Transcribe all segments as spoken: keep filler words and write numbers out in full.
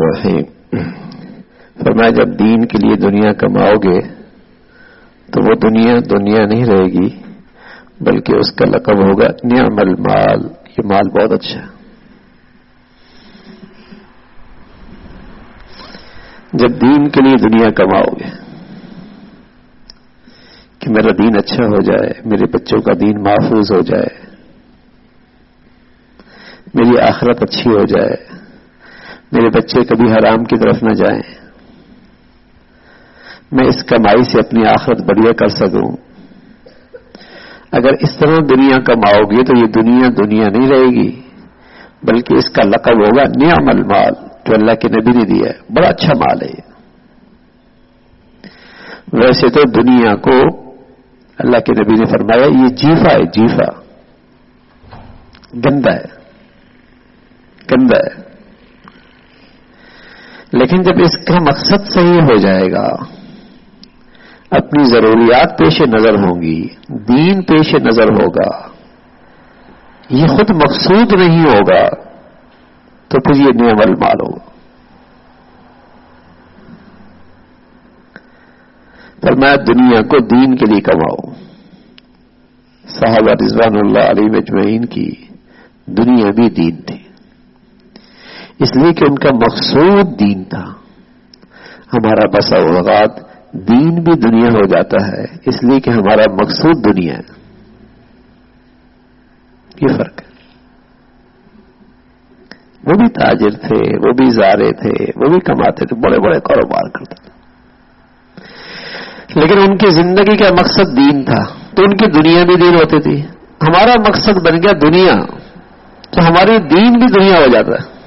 الرحیم. فرمایا جب دین کے لیے دنیا کماؤ گے تو وہ دنیا دنیا نہیں رہے گی بلکہ اس کا لقب ہوگا نعم المال. یہ مال بہت اچھا ہے. جب دین کے لیے دنیا کماؤ گے کہ میرا دین اچھا ہو جائے, میرے بچوں کا دین محفوظ ہو جائے, میری آخرت اچھی ہو جائے, میرے بچے کبھی حرام کی طرف نہ جائیں, میں اس کمائی سے اپنی آخرت بڑھیا کر سکوں. اگر اس طرح دنیا کماؤ گے تو یہ دنیا دنیا نہیں رہے گی بلکہ اس کا لقب ہوگا نعم المال, جو اللہ کے نبی نے دیا ہے. بڑا اچھا مال ہے. ویسے تو دنیا کو اللہ کے نبی نے فرمایا یہ جیفا ہے, جیفا گندا ہے, گندا ہے. لیکن جب اس کا مقصد صحیح ہو جائے گا, اپنی ضروریات پیش نظر ہوں گی, دین پیش نظر ہوگا, یہ خود مقصود نہیں ہوگا, تو پھر یہ نعم المال ہوگا. فرمایا دنیا کو دین کے لیے کماؤ. صحابہ رضوان اللہ علیہ اجمعین کی دنیا بھی دین تھی, اس لیے کہ ان کا مقصود دین تھا. ہمارا بسا اوقات دین بھی دنیا ہو جاتا ہے اس لیے کہ ہمارا مقصود دنیا ہے. یہ فرق ہے. وہ بھی تاجر تھے, وہ بھی زارے تھے, وہ بھی کماتے تھے, بڑے بڑے کاروبار کرتے تھے, لیکن ان کی زندگی کا مقصد دین تھا تو ان کی دنیا بھی دین ہوتی تھی. ہمارا مقصد بن گیا دنیا تو ہماری دین بھی دنیا ہو جاتا ہے.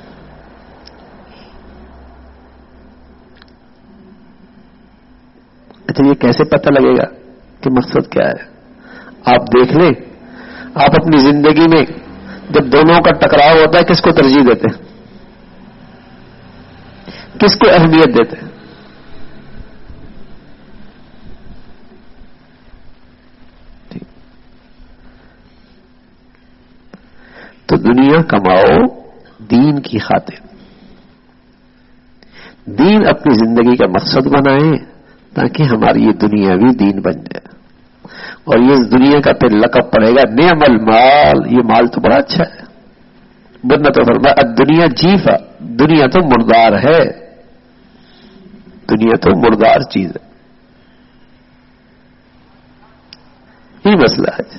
اچھا یہ کیسے پتہ لگے گا کہ مقصد کیا ہے؟ آپ دیکھ لیں, آپ اپنی زندگی میں جب دونوں کا ٹکراؤ ہوتا ہے کس کو ترجیح دیتے ہیں, کس کو اہمیت دیتے ہیں؟ تو دنیا کماؤ دین کی خاطر, دین اپنی زندگی کا مقصد بنائیں تاکہ ہماری یہ دنیا بھی دین بن جائے. اور یہ اس دنیا کا پھر لقب پڑے گا نعم المال. یہ مال تو بڑا اچھا ہے. ورنہ تو فرمایا دنیا جیفا, دنیا تو مردار ہے, دنیا تو مردار چیز ہے. یہ مسئلہ ہے.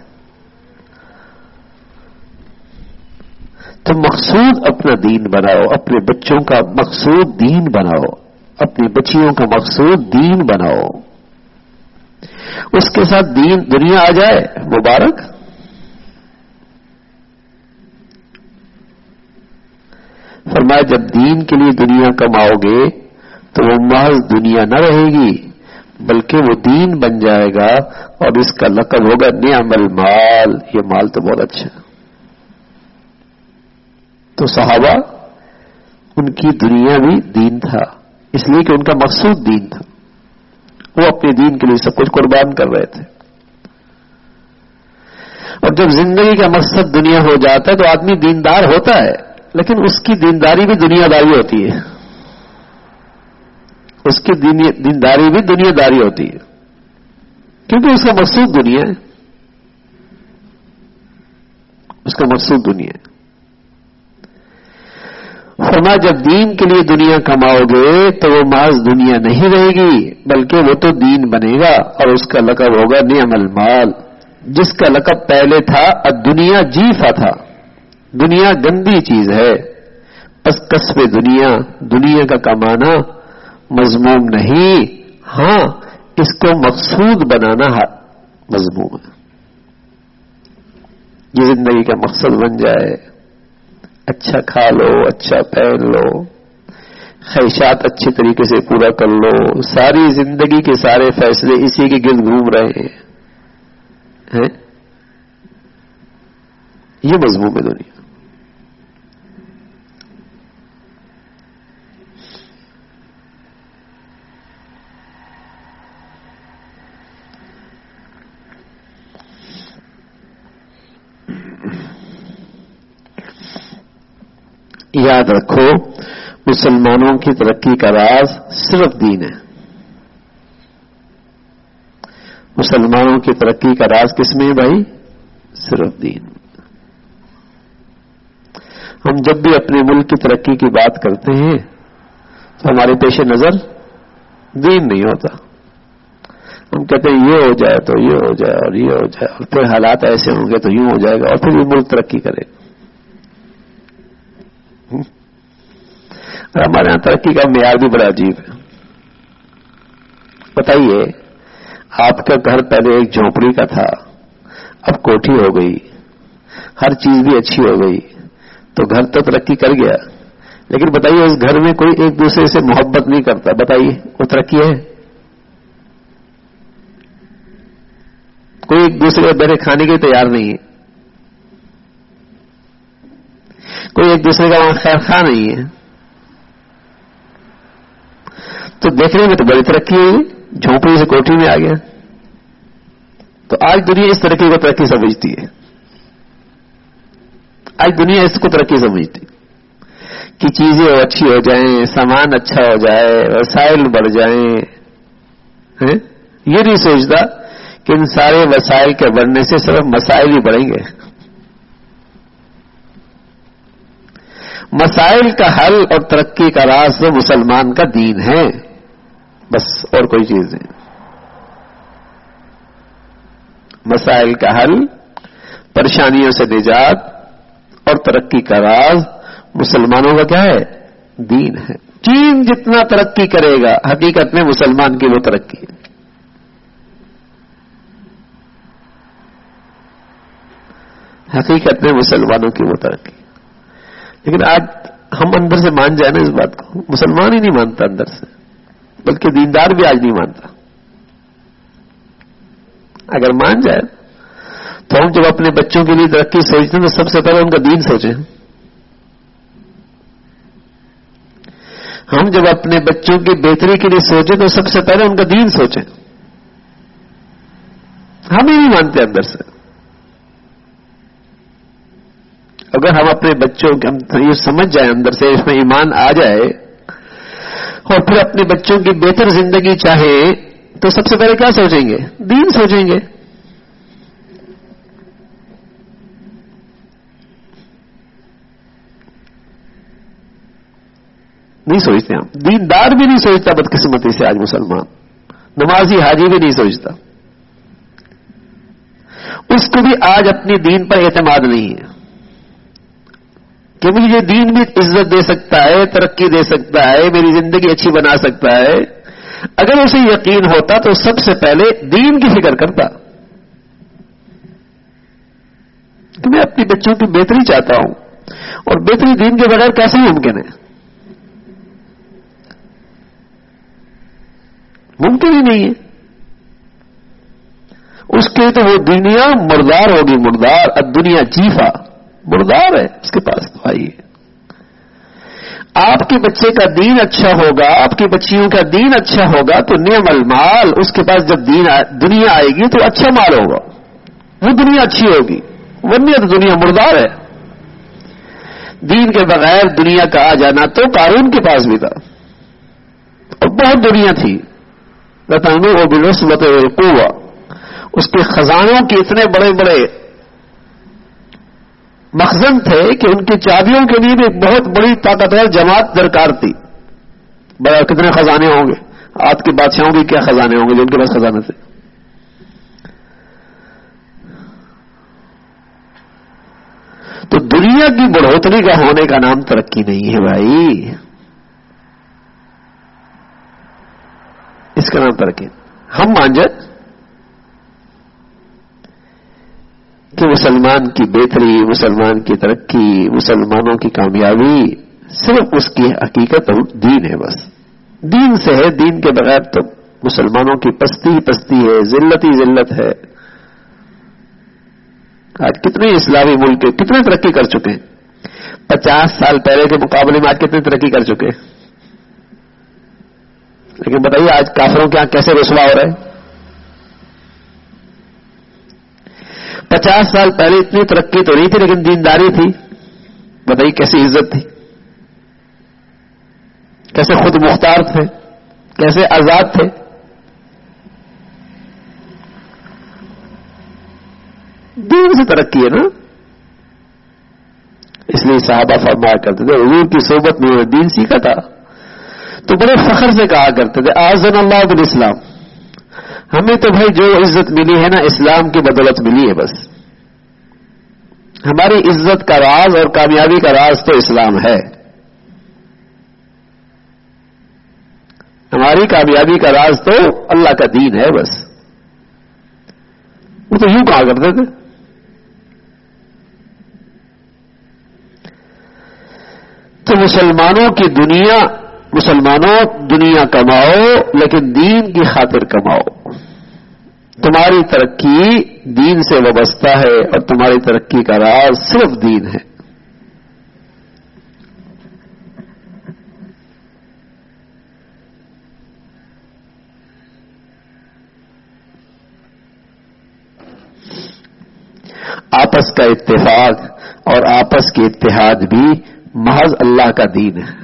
تو مقصود اپنا دین بناؤ, اپنے بچوں کا مقصود دین بناؤ, اپنی بچیوں کا مقصود دین بناؤ. اس کے ساتھ دین دنیا آ جائے مبارک. فرمایا جب دین کے لیے دنیا کماؤ گے تو وہ محض دنیا نہ رہے گی بلکہ وہ دین بن جائے گا اور اس کا لقب ہوگا نعم المال. یہ مال تو بہت اچھا ہے. تو صحابہ ان کی دنیا بھی دین تھا اس لیے کہ ان کا مقصود دین تھا. وہ اپنے دین کے لیے سب کچھ قربان کر رہے تھے. اور جب زندگی کا مقصد دنیا ہو جاتا ہے تو آدمی دیندار ہوتا ہے لیکن اس کی دینداری بھی دنیا داری ہوتی ہے. اس کی دینداری بھی دنیا داری ہوتی ہے کیونکہ اس کا مقصود دنیا ہے. اس کا مقصود دنیا ہے. فرمایا جب دین کے لیے دنیا کماؤ گے تو وہ محض دنیا نہیں رہے گی بلکہ وہ تو دین بنے گا اور اس کا لقب ہوگا نعم المال. جس کا لقب پہلے تھا الدنیا جیفا تھا. دنیا گندی چیز ہے. بس کسب دنیا, دنیا کا کمانا مذموم نہیں, ہاں اس کو مقصود بنانا مذموم ہے. یہ زندگی کا مقصد بن جائے, اچھا کھا لو, اچھا پہن لو, خواہشات اچھے طریقے سے پورا کر لو, ساری زندگی کے سارے فیصلے اسی کے گرد گھوم رہے ہیں. یہ مضمون ہے دنیا. یاد رکھو مسلمانوں کی ترقی کا راز صرف دین ہے. مسلمانوں کی ترقی کا راز کس میں ہے بھائی؟ صرف دین. ہم جب بھی اپنے ملک کی ترقی کی بات کرتے ہیں تو ہمارے پیش نظر دین نہیں ہوتا. ہم کہتے ہیں یہ ہو جائے تو یہ ہو جائے اور یہ ہو جائے اور پھر حالات ایسے ہوں گے تو یوں ہو جائے گا اور پھر یہ ملک ترقی کرے گا. ہمارے یہاں ترقی کا معیار بھی بڑا عجیب ہے. بتائیے، آپ کا گھر پہلے ایک جھونپڑی کا تھا، اب کوٹھی ہو گئی، ہر چیز بھی اچھی ہو گئی، تو گھر تو ترقی کر گیا. لیکن بتائیے اس گھر میں کوئی ایک دوسرے سے محبت نہیں کرتا، بتائیے وہ ترقی ہے؟ کوئی ایک دوسرے کو بیٹھے کھانے کے تیار نہیں ہے، کوئی ایک دوسرے کا وہاں خیر خواہ نہیں ہے، تو دیکھنے میں تو بڑی ترقی ہوئی، جھونپڑی سے کوٹھی میں آ گیا. تو آج دنیا اس ترقی کو ترقی سمجھتی ہے. آج دنیا اس کو ترقی سمجھتی کہ چیزیں اچھی ہو جائیں، سامان اچھا ہو جائے، وسائل بڑھ جائیں. یہ نہیں سوچتا کہ ان سارے وسائل کے بڑھنے سے صرف مسائل ہی بڑھیں گے. مسائل کا حل اور ترقی کا راز تو مسلمان کا دین ہے، بس اور کوئی چیز نہیں. مسائل کا حل، پریشانیوں سے نجات اور ترقی کا راز مسلمانوں کا کیا ہے؟ دین ہے. چین جتنا ترقی کرے گا حقیقت میں مسلمان کی وہ ترقی ہے. حقیقت میں مسلمانوں کی وہ ترقی. لیکن آج ہم اندر سے مان جائیں نا اس بات کو، مسلمان ہی نہیں مانتا اندر سے، بلکہ دیندار بھی آج نہیں مانتا. اگر مان جائے تو ہم جب اپنے بچوں کے لیے ترقی سوچتے ہیں تو سب سے پہلے ان کا دین سوچیں. ہم جب اپنے بچوں کی بہتری کے لیے سوچیں تو سب سے پہلے ان کا دین سوچیں. ہم ہی نہیں مانتے اندر سے. اگر ہم اپنے بچوں کے یہ سمجھ جائیں اندر سے، اس میں ایمان آ جائے اور پھر اپنے بچوں کی بہتر زندگی چاہیں تو سب سے پہلے کیا سوچیں گے؟ دین سوچیں گے. نہیں سوچتے ہم. دیندار بھی نہیں سوچتا بدقسمتی سے آج مسلمان. نمازی حاجی بھی نہیں سوچتا. اس کو بھی آج اپنی دین پر اعتماد نہیں ہے کہ مجھے دین بھی عزت دے سکتا ہے، ترقی دے سکتا ہے، میری زندگی اچھی بنا سکتا ہے. اگر اسے یقین ہوتا تو سب سے پہلے دین کی فکر کرتا کہ میں اپنی بچوں کی بہتری چاہتا ہوں، اور بہتری دین کے بغیر کیسے ممکن ہے؟ ممکن ہی نہیں ہے. اس کے تو وہ دنیا مردار ہوگی، مردار. اب دنیا جیفا مردار ہے اس کے پاس. تو آئیے، آپ کے بچے کا دین اچھا ہوگا، آپ کی بچیوں کا دین اچھا ہوگا تو نعم المال. اس کے پاس جب دین دنیا آئے گی تو اچھا مال ہوگا، وہ دنیا اچھی ہوگی. ورنہ تو دنیا مردار ہے. دین کے بغیر دنیا کا آ جانا تو قارون کے پاس بھی تھا اور بہت دنیا تھی. لَتَنُوءُ بِالْعُصْبَةِ وَالْقُوَّةِ. اس کے خزانوں کے اتنے بڑے بڑے مخزن تھے کہ ان کی چابیوں کے لیے بھی ایک بہت بڑی طاقتور جماعت درکار تھی. بڑا کتنے خزانے ہوں گے؟ آج کے بادشاہوں کے کیا خزانے ہوں گے جو ان کے پاس خزانے تھے. تو دنیا کی بڑھوتری کا ہونے کا نام ترقی نہیں ہے بھائی. اس کا نام ترقی. ہم مان جائیں کہ مسلمان کی بہتری، مسلمان کی ترقی، مسلمانوں کی کامیابی صرف اس کی حقیقت دین ہے. بس دین سے ہے. دین کے بغیر تو مسلمانوں کی پستی پستی ہے، ذلت ہی ذلت ہے. آج کتنے اسلامی ملک کتنے ترقی کر چکے ہیں؟ پچاس سال پہلے کے مقابلے میں آج کتنے ترقی کر چکے ہیں؟ لیکن بتائیے آج کافروں کے یہاں کیسے رسوا ہو رہا ہے؟ پچاس سال پہلے اتنی ترقی تو نہیں تھی لیکن دینداری تھی. بتائیے کیسی عزت تھی. کیسے خود مختار تھے، کیسے آزاد تھے. دین سے ترقی ہے نا. اس لیے صحابہ فرمایا کرتے تھے حضور کی صحبت میں انہوں نے دین سیکھا تھا تو بڑے فخر سے کہا کرتے تھے اعزنا اللہ بالاسلام. ہمیں تو بھائی جو عزت ملی ہے نا اسلام کی بدولت ملی ہے. بس ہماری عزت کا راز اور کامیابی کا راز تو اسلام ہے. ہماری کامیابی کا راز تو اللہ کا دین ہے. بس وہ تو یوں کہا کرتے تھے. تو مسلمانوں کی دنیا مسلمانوں دنیا کماؤ لیکن دین کی خاطر کماؤ. تمہاری ترقی دین سے وابستہ ہے اور تمہاری ترقی کا راز صرف دین ہے. آپس کا اتفاق اور آپس کے اتحاد بھی محض اللہ کا دین ہے.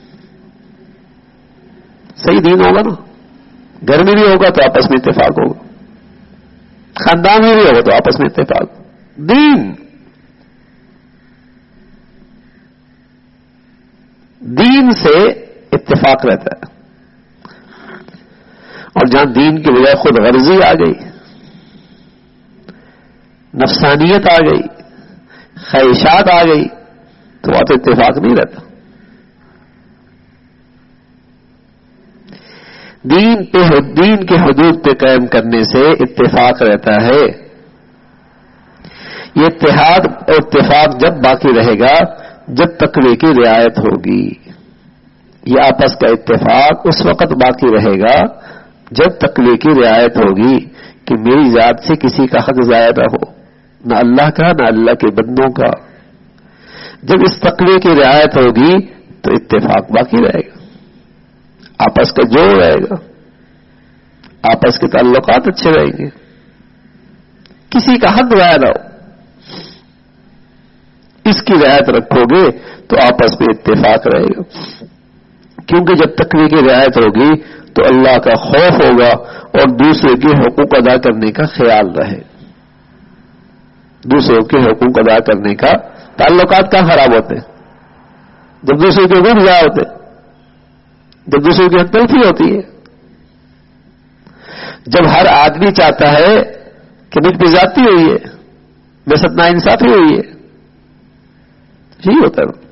صحیح دین ہوگا نا. گھر میں بھی ہوگا تو آپس میں اتفاق ہوگا، خاندان میں بھی ہوگا تو آپس میں اتفاق. دین دین سے اتفاق رہتا ہے. اور جہاں دین کی بجائے خود غرضی آ گئی، نفسانیت آ گئی، خواہشات آ گئی تو وہاں تو اتفاق نہیں رہتا. دین پہ دین کے حدود پہ قائم کرنے سے اتفاق رہتا ہے. یہ اتحاد اور اتفاق جب باقی رہے گا جب تقوی کی رعایت ہوگی. یہ آپس کا اتفاق اس وقت باقی رہے گا جب تقوی کی رعایت ہوگی کہ میری ذات سے کسی کا حق ضائع نہ ہو، نہ اللہ کا نہ اللہ کے بندوں کا. جب اس تقوی کی رعایت ہوگی تو اتفاق باقی رہے گا، آپس کا جوڑ رہے گا، آپس کے تعلقات اچھے رہیں گے، کسی کا حق ضائع نہ ہو. اس کی رعایت رکھو گے تو آپس میں اتفاق رہے گا. کیونکہ جب تقوی کی رعایت ہوگی تو اللہ کا خوف ہوگا اور دوسرے کے حقوق ادا کرنے کا خیال رہے. دوسروں کے حقوق ادا کرنے کا تعلقات کہاں خراب ہوتے ہیں؟ جب دوسرے کے حقوق ضائع ہوتے، جب دوسروں کی حق تلفی ہوتی ہے، جب ہر آدمی چاہتا ہے کہ مجھ پہ زیادتی ہوئی ہے، میرے ساتھ ناانصافی ہوئی ہے. یہی ہوتا ہے.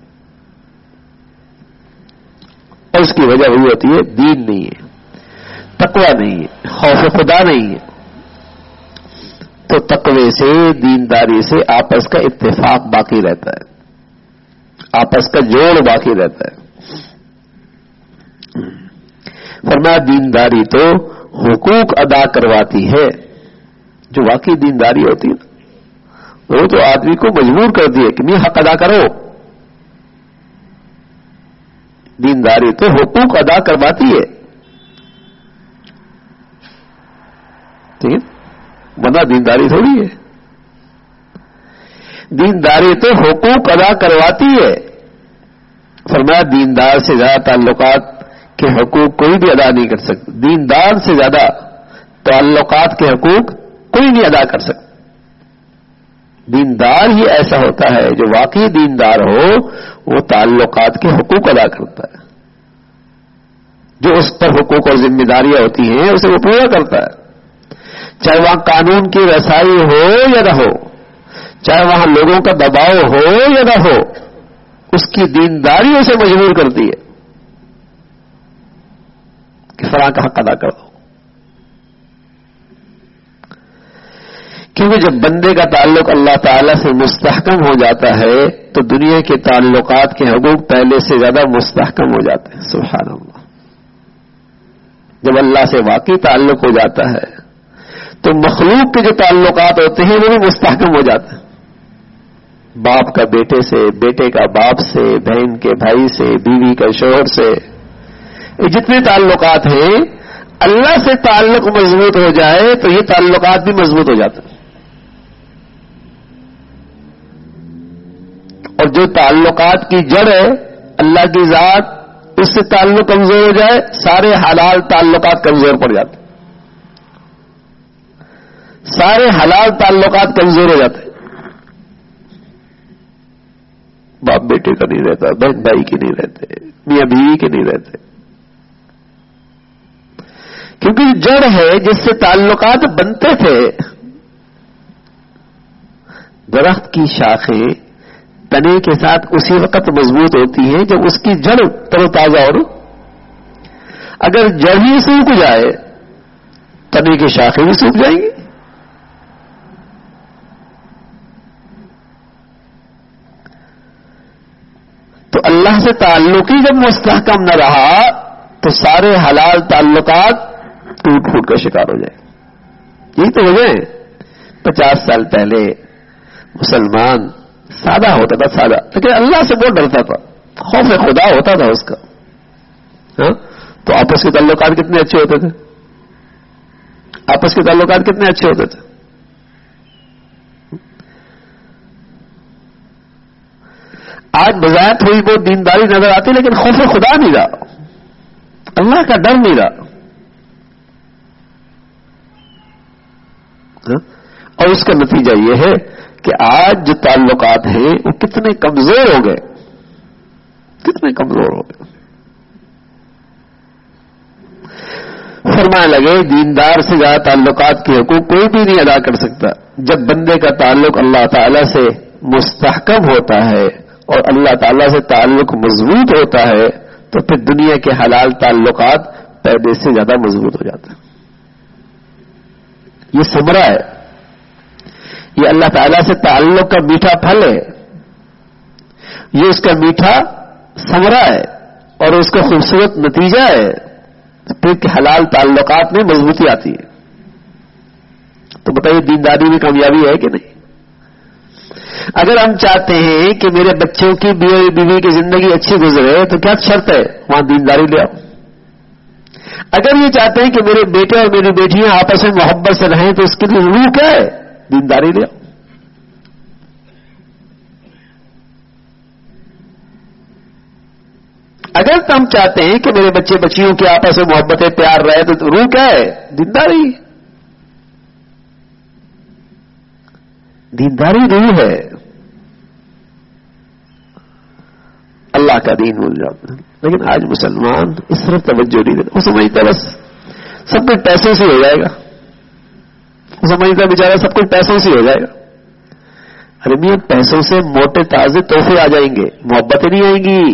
اور اس کی وجہ وہی ہوتی ہے دین نہیں ہے، تقوی نہیں ہے، خوف خدا نہیں ہے. تو تقوی سے دینداری سے آپس کا اتفاق باقی رہتا ہے، آپس کا جوڑ باقی رہتا ہے. فرمایا دینداری تو حقوق ادا کرواتی ہے. جو واقعی دینداری ہوتی ہے وہ تو آدمی کو مجبور کرتی ہے کہ نہیں حق ادا کرو. دینداری تو حقوق ادا کرواتی ہے، ٹھیک ہے، ورنہ دینداری تھوڑی ہے. دینداری تو حقوق ادا کرواتی ہے. فرمایا دیندار سے زیادہ تعلقات کے حقوق کوئی بھی ادا نہیں کر سکتا. دیندار سے زیادہ تعلقات کے حقوق کوئی نہیں ادا کر سکتا. دیندار ہی ایسا ہوتا ہے جو واقعی دیندار ہو وہ تعلقات کے حقوق ادا کرتا ہے. جو اس پر حقوق اور ذمہ داریاں ہوتی ہیں اسے وہ پورا کرتا ہے. چاہے وہاں قانون کی رسائی ہو یا نہ ہو، چاہے وہاں لوگوں کا دباؤ ہو یا نہ ہو، اس کی دینداری اسے مجبور کرتی ہے کہ فلاں کا حق ادا کرو. کیونکہ جب بندے کا تعلق اللہ تعالی سے مستحکم ہو جاتا ہے تو دنیا کے تعلقات کے حقوق پہلے سے زیادہ مستحکم ہو جاتے ہیں. سبحان اللہ. جب اللہ سے واقعی تعلق ہو جاتا ہے تو مخلوق کے جو تعلقات ہوتے ہیں وہ بھی مستحکم ہو جاتے ہیں. باپ کا بیٹے سے، بیٹے کا باپ سے، بہن کے بھائی سے، بیوی کا شوہر سے، یہ جتنے تعلقات ہیں اللہ سے تعلق مضبوط ہو جائے تو یہ تعلقات بھی مضبوط ہو جاتے ہیں. اور جو تعلقات کی جڑ ہے اللہ کی ذات اس سے تعلق کمزور ہو جائے سارے حلال تعلقات کمزور پڑ جاتے، سارے حلال تعلقات کمزور ہو جاتے، باپ بیٹے کا نہیں رہتا، بہن بھائی کے نہیں رہتے، میاں بیوی کے نہیں رہتے، کیونکہ جڑ ہے جس سے تعلقات بنتے تھے. درخت کی شاخیں تنے کے ساتھ اسی وقت مضبوط ہوتی ہیں جب اس کی جڑ تر و تازہ ہو. اگر جڑ ہی سوکھ جائے تنے کی شاخیں بھی سوکھ جائیں گی. تو اللہ سے تعلق ہی جب مستحکم نہ رہا تو سارے حلال تعلقات ٹوٹ پھوٹ کا شکار ہو جائے. یہی تو وجہ ہے. پچاس سال پہلے مسلمان سادہ ہوتا تھا، سادہ، لیکن اللہ سے بہت ڈرتا تھا، خوف خدا ہوتا تھا اس کا. ہاں تو آپس کے تعلقات کتنے اچھے ہوتے تھے، آپس کے تعلقات کتنے اچھے ہوتے تھے. آج بظاہر تھوڑی بہت دینداری نظر آتی لیکن خوف خدا نہیں رہا، اللہ کا ڈر نہیں رہا. اور اس کا نتیجہ یہ ہے کہ آج جو تعلقات ہیں وہ کتنے کمزور ہو گئے، کتنے کمزور ہو گئے. فرمانے لگے دیندار سے زیادہ تعلقات کے حقوق کوئی بھی نہیں ادا کر سکتا. جب بندے کا تعلق اللہ تعالی سے مستحکم ہوتا ہے اور اللہ تعالی سے تعلق مضبوط ہوتا ہے تو پھر دنیا کے حلال تعلقات پہلے سے زیادہ مضبوط ہو جاتا ہے. یہ ثمرہ ہے، یہ اللہ تعالیٰ سے تعلق کا میٹھا پھل ہے، یہ اس کا میٹھا ثمرہ ہے اور اس کا خوبصورت نتیجہ ہے. پھر کہ حلال تعلقات میں مضبوطی آتی ہے. تو بتائیے دینداری میں کامیابی ہے کہ نہیں؟ اگر ہم چاہتے ہیں کہ میرے بچوں کی بیوی بیوی کی زندگی اچھی گزرے تو کیا شرط ہے؟ وہاں دینداری لے آؤ. اگر یہ چاہتے ہیں کہ میرے بیٹے اور میری بیٹیاں آپس میں محبت سے رہیں تو اس کے لیے روح کیا ہے؟ دینداری لے آؤ. اگر ہم چاہتے ہیں کہ میرے بچے بچیوں کی آپس میں محبتیں پیار رہے تو روح کیا ہے؟ دینداری. دینداری روح ہے. اللہ کا دین بھول جاتا ہے. لیکن آج مسلمان اس طرف توجہ نہیں دیتا. وہ سمجھتا بس سب کچھ پیسوں سے ہو جائے گا، وہ سمجھتا بیچارہ سب کچھ پیسوں سے ہو جائے گا. ارے میاں پیسوں سے موٹے تازے تحفے آ جائیں گے، محبتیں نہیں آئیں گی.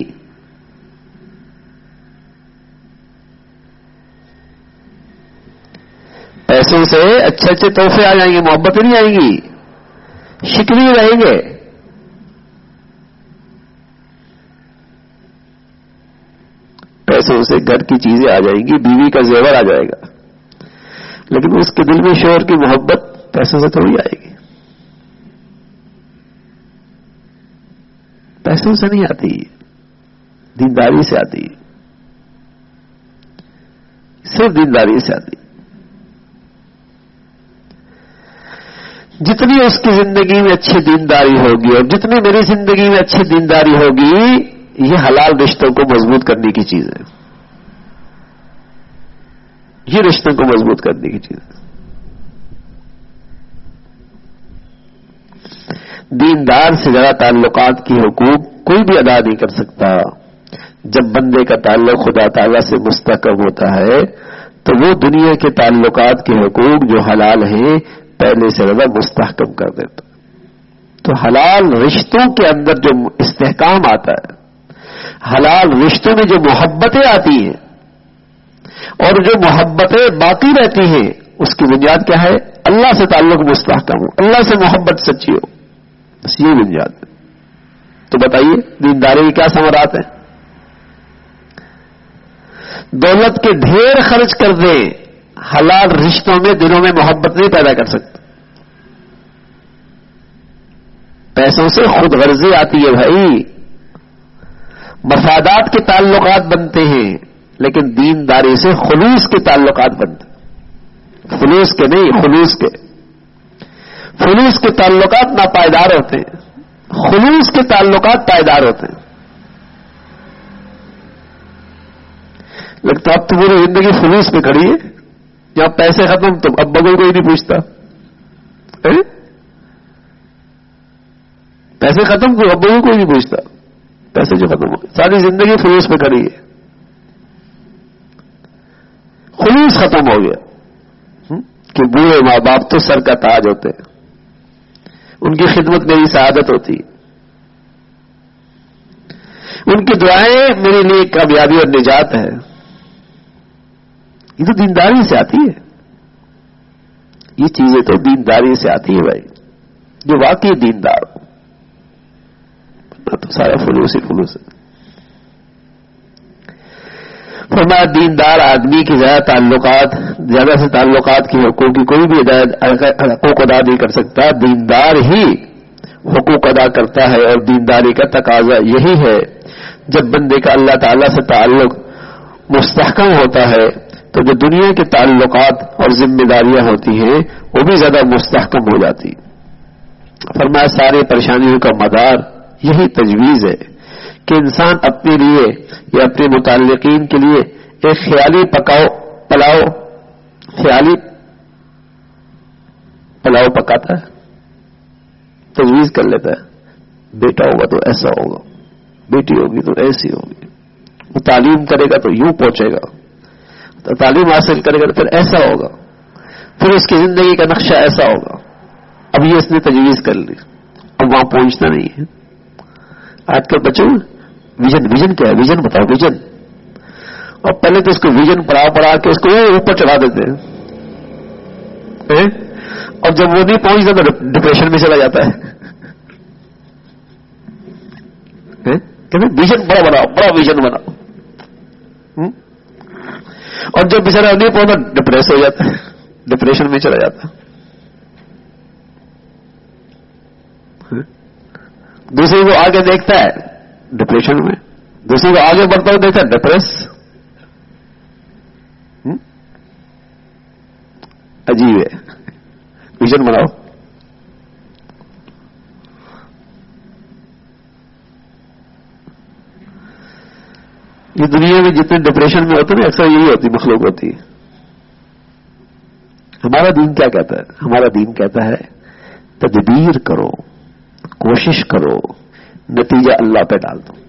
پیسوں سے اچھے اچھے تحفے آ جائیں گے، محبتیں نہیں آئیں گی، شکوے رہیں گے. پیسوں سے گھر کی چیزیں آ جائیں گی، بیوی کا زیور آ جائے گا، لیکن اس کے دل میں شوہر کی محبت پیسوں سے تھوڑی آئے گی. پیسوں سے نہیں آتی، دینداری سے آتی، صرف دینداری سے آتی. جتنی اس کی زندگی میں اچھی دینداری ہوگی اور جتنی میری زندگی میں اچھی دینداری ہوگی، یہ حلال رشتوں کو مضبوط کرنے کی چیز ہے. یہ رشتوں کو مضبوط کرنے کی چیز ہے. دیندار سے زیادہ تعلقات کی حقوق کوئی بھی ادا نہیں کر سکتا. جب بندے کا تعلق خدا تعالی سے مستحکم ہوتا ہے تو وہ دنیا کے تعلقات کے حقوق جو حلال ہیں پہلے سے زیادہ مستحکم کر دیتا. تو حلال رشتوں کے اندر جو استحکام آتا ہے، حلال رشتوں میں جو محبتیں آتی ہیں اور جو محبتیں باقی رہتی ہیں، اس کی بنیاد کیا ہے؟ اللہ سے تعلق مستحکم ہو، اللہ سے محبت سچی ہو، بس یہ بنیاد ہے. تو بتائیے دینداری کے کیا ثمرات ہیں؟ دولت کے ڈھیر خرچ کر دیں، حلال رشتوں میں دلوں میں محبت نہیں پیدا کر سکتے. پیسوں سے خود غرضی آتی ہے بھائی، مفادات کے تعلقات بنتے ہیں، لیکن دینداری سے خلوص کے تعلقات بنتے ہیں. خلوص کے نہیں، خلوص کے خلوص کے تعلقات ناپائیدار ہوتے ہیں، خلوص کے تعلقات پائیدار ہوتے ہیں. لیکن اب تو پوری زندگی فلوس پہ کھڑی ہے، جہاں پیسے ختم تو اب بغل کوئی نہیں پوچھتا، پیسے ختم کو اب بغل کوئی نہیں پوچھتا، پیسے جو ختم ہو گئے، ساری زندگی فلوس پہ کھڑی ہے، خلوص ختم ہو گیا کہ بوڑھے ماں باپ تو سر کا تاج ہوتے ہیں، ان کی خدمت میری سعادت ہوتی ہے، ان کی دعائیں میرے لیے کامیابی اور نجات ہے. یہ تو دینداری سے آتی ہے، یہ چیزیں تو دینداری سے آتی ہے بھائی، جو واقعی دیندار ہو، تو سارا فلوس ہی فلوس ہے. فرمایا دیندار آدمی کی زیادہ تعلقات زیادہ سے تعلقات کی حقوق کی کوئی بھی حقوق ادا نہیں کر سکتا، دیندار ہی حقوق ادا کرتا ہے. اور دینداری کا تقاضا یہی ہے، جب بندے کا اللہ تعالی سے تعلق مستحکم ہوتا ہے تو جو دنیا کے تعلقات اور ذمہ داریاں ہوتی ہیں وہ بھی زیادہ مستحکم ہو جاتی. فرمایا ساری پریشانیوں کا مدار یہی تجویز ہے کہ انسان اپنے لیے یا اپنے متعلقین کے لیے ایک خیالی پکاؤ پلاؤ خیالی پلاؤ پکاتا ہے، تجویز کر لیتا ہے، بیٹا ہوگا تو ایسا ہوگا، بیٹی ہوگی تو ایسی ہوگی، وہ تعلیم کرے گا تو یوں پہنچے گا، تو تعلیم حاصل کرے گا تو پھر ایسا ہوگا، پھر اس کی زندگی کا نقشہ ایسا ہوگا. اب یہ اس نے تجویز کر لی، اب وہاں پہنچنا نہیں ہے. آج کل بچوں ویژن ویژن کیا ہے، ویژن بتاؤ ویژن، اور پہلے تو اس کو ویژن پڑھا پڑھا کے اس کو اوپر چڑھا دیتے ہیں، اور جب وہ نہیں پہنچتا تو ڈپریشن میں چلا جاتا ہے. کہتے ویژن بڑا بناؤ، بڑا ویژن بناؤ، اور جب بیچارہ نہیں پہنچا ڈپریس ہو جاتا ہے، ڈپریشن میں چلا جاتا ہے. دوسرے کو آگے دیکھتا ہے ڈپریشن میں، دوسرے کو آگے بڑھتا ہوا دیکھتا ہے ڈپریس. عجیب ہے. ویژن بناؤ. یہ دنیا میں جتنے ڈپریشن میں ہوتے ہیں اکثر یہی ہوتی مخلوق ہوتی ہے. ہمارا دین کیا کہتا ہے؟ ہمارا دین کہتا ہے تدبیر کرو، کوشش کرو، نتیجہ اللہ پہ ڈال دو.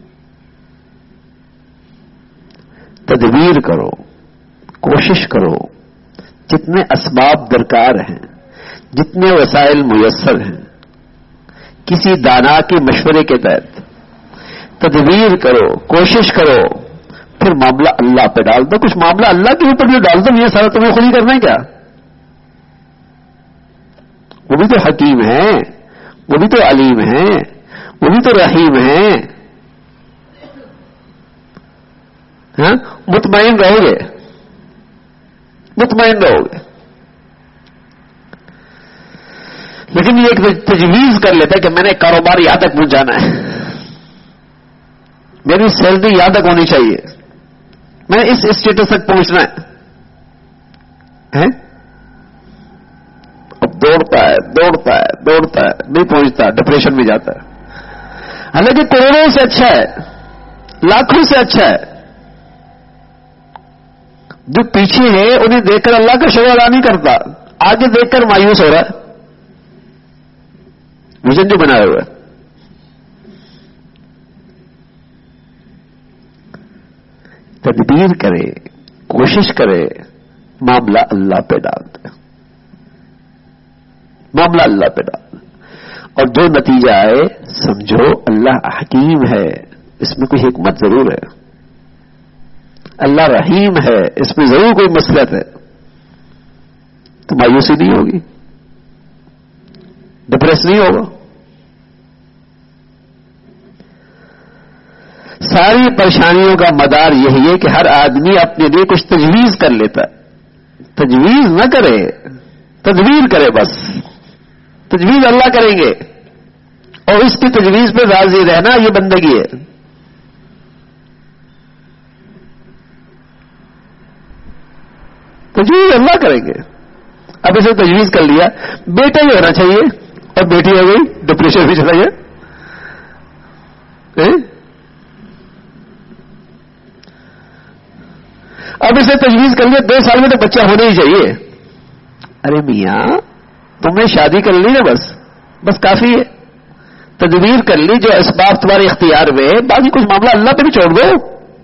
تدبیر کرو، کوشش کرو، جتنے اسباب درکار ہیں، جتنے وسائل میسر ہیں، کسی دانا کے مشورے کے تحت تدبیر کرو، کوشش کرو، پھر معاملہ اللہ پہ ڈال دو. کچھ معاملہ اللہ کے اوپر بھی ڈال دو، یہ سارا تمہیں خود ہی کرنا ہے کیا؟ وہ بھی تو حکیم ہے، وہ بھی تو علیم ہے، وہ بھی تو رحیم ہے. ہاں مطمئن رہو گے، مطمئن رہو گے. لیکن یہ ایک تجویز کر لیتا ہے کہ میں نے کاروبار یہاں تک پہنچانا ہے، میری سیلری یہاں تک ہونی چاہیے، میں نے اس اسٹیٹس تک پہنچنا ہے. اب دوڑتا ہے دوڑتا ہے دوڑتا ہے نہیں پہنچتا، ڈپریشن میں جاتا ہے. حالانکہ کروڑوں سے اچھا ہے، لاکھوں سے اچھا ہے. جو پیچھے ہے انہیں دیکھ کر اللہ کا شکر ادا نہیں کرتا، آگے دیکھ کر مایوس ہو رہا ہے. ویژن جو بنایا ہوا ہے. تدبیر کرے، کوشش کرے، معاملہ اللہ پہ ڈال دے، معاملہ اللہ پہ ڈال دے. اور جو نتیجہ آئے سمجھو اللہ حکیم ہے، اس میں کوئی حکمت ضرور ہے. اللہ رحیم ہے، اس میں ضرور کوئی مصلحت ہے. تو مایوسی نہیں ہوگی، ڈپریس نہیں ہوگا. ساری پریشانیوں کا مدار یہی ہے کہ ہر آدمی اپنے لیے کچھ تجویز کر لیتا ہے. تجویز نہ کرے، تدبیر کرے. بس تجویز اللہ کریں گے، اور اس کی تجویز پہ راضی رہنا یہ بندگی ہے. تجویز اللہ کریں گے. اب اسے تجویز کر لیا بیٹا ہی ہونا چاہیے اور بیٹی ہو گئی، ڈپریشن بھی چلا گیا. اب اسے تجویز کر لیا دو سال میں تو بچہ ہونا ہی چاہیے. ارے میاں تم نے شادی کر لی نا، بس بس کافی ہے. تدبیر کر لی، جو اسباب تمہارے اختیار میں، باقی کچھ معاملہ اللہ پہ بھی چھوڑ دو.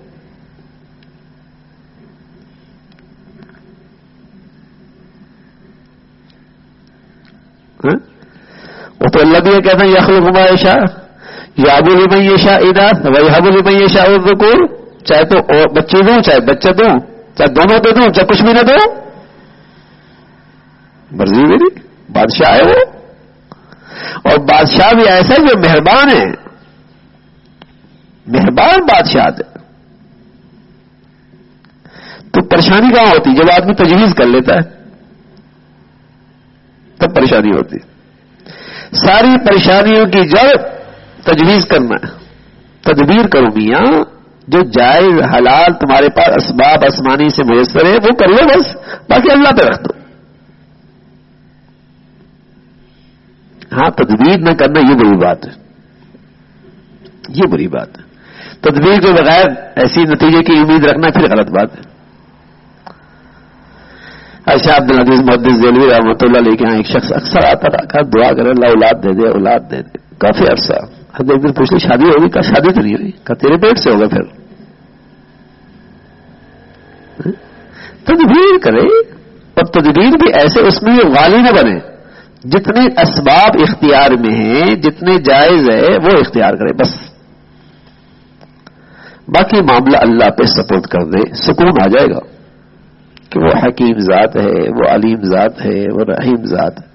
وہ تو اللہ بھی یہ کہتا ہے یخلق ما یشاء یہب لمن یشاء اناث ویہب لمن یشاء الذکور. چاہے تو بچے دوں، چاہے بچہ دوں، چاہے دونوں دے دوں، چاہے کچھ بھی نہ دو، مرضی میری. بادشاہ ہے وہ، اور بادشاہ بھی ایسا جو مہربان ہے، مہربان بادشاہ ہے. تو پریشانی کہاں ہوتی؟ جب آدمی تجویز کر لیتا ہے تب پریشانی ہوتی. ساری پریشانیوں کی جڑ تجویز کرنا ہے. تدبیر کرو میاں، جو جائز حلال تمہارے پاس اسباب آسمانی سے میسر ہے وہ کر لو، بس باقی اللہ پہ رکھ دو. ہاں تدبیر نہ کرنا یہ بری بات ہے، یہ بری بات ہے. تدبیر کے بغیر ایسی نتیجے کی امید رکھنا پھر غلط بات ہے. اچھا عبد العزیز محدث دہلوی رحمۃ اللہ علیہ کے یہاں ایک شخص اکثر آتا رہا، کہا دعا کرے اللہ اولاد دے دے، اولاد دے دے. کافی عرصہ حد ایک دن پوچھ لی شادی ہوگی؟ کہا شادی تو نہیں ہوئی. کہا تیرے پیٹ سے ہوگا. پھر تدبیر کرے، اور تدبیر بھی ایسے اس میں غالی نہ بنے. جتنے اسباب اختیار میں ہیں، جتنے جائز ہے وہ اختیار کرے بس. باقی معاملہ اللہ پہ سپورٹ کر دے، سکون آ جائے گا کہ وہ حکیم ذات ہے، وہ علیم ذات ہے، وہ رحیم ذات ہے.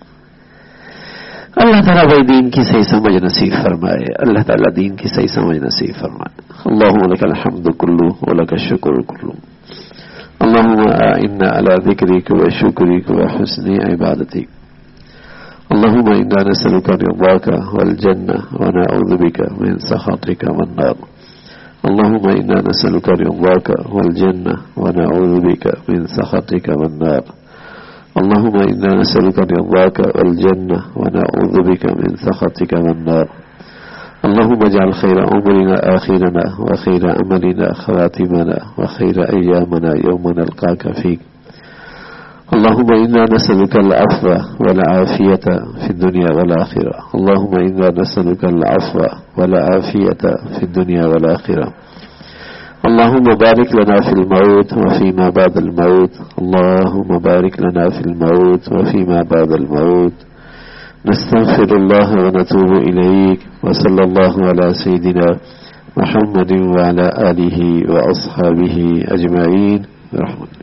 اللہ تعالیٰ بھائی دین کی صحیح سمجھ نصیب فرمائے. اللہ تعالیٰ دین کی صحیح سمجھ نصیب فرمائے. اللہم لک الحمد کلو ولک الشکر کلو. اللہم انا علی ذکرک و شکرک و حسن عبادتک. اللہم انا نسألک رضاک والجنہ ونعوذ بک من سخطک والنار. اللهم إنا نسألك رضاك والجنة ونعوذ بك من سخطك والنار. اللهم إنا نسألك رضاك والجنة ونعوذ بك من سخطك والنار. اللهم اجعل خير أمرنا آخرنا وخير أملنا خواتمنا وخير أيامنا يوم نلقاك فيك. اللهم إنا نسألك العفو والعافية في الدنيا والآخرة. اللهم إنا نسألك العفو والعافية في الدنيا والآخرة. اللهم بارك لنا في الموت وفيما بعد الموت. اللهم بارك لنا في الموت وفيما بعد الموت. نستغفر الله ونتوب إليك. وصلى الله على سيدنا محمد وعلى آله وأصحابه أجمعين برحمته.